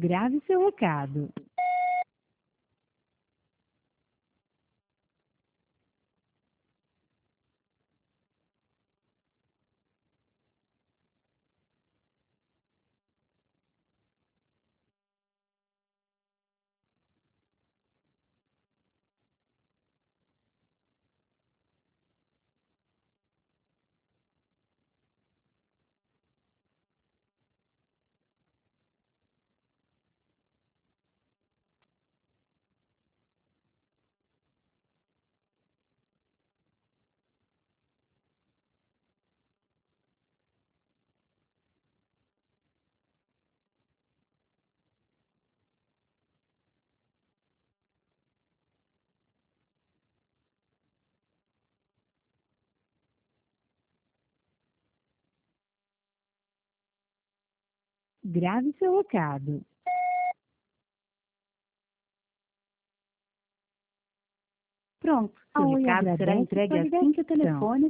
Grave seu recado. Grave seu recado. Pronto, seu recado será entregue assim que o telefone